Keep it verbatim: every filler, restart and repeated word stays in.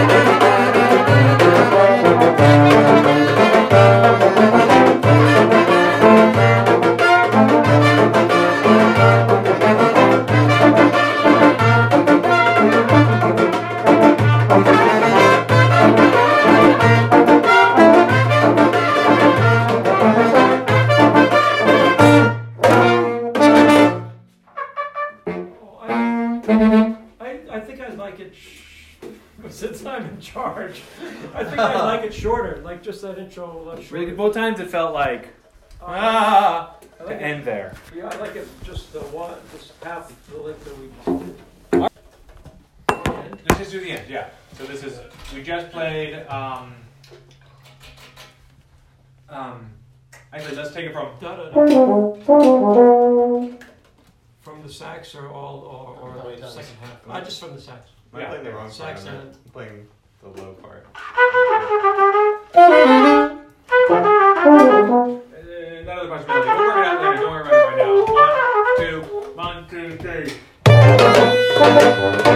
Since I'm in charge, I think I like it shorter, like just that intro. Uh, really, both times it felt like uh, ah I like to it, end there. Yeah, I like it just the one, just half the length that we. Let's just do the end. Yeah. So this is we just played. Um, um, actually, let's take it from. Da, da, da. From the sax or all or, or Oh, the second half. Ah, just from the sax. I'm Yeah. playing the wrong Sax part. I'm and- playing the low part. Uh, that other part's melody. We'll work it out later. Don't worry about it right now. One, two, one, two, three.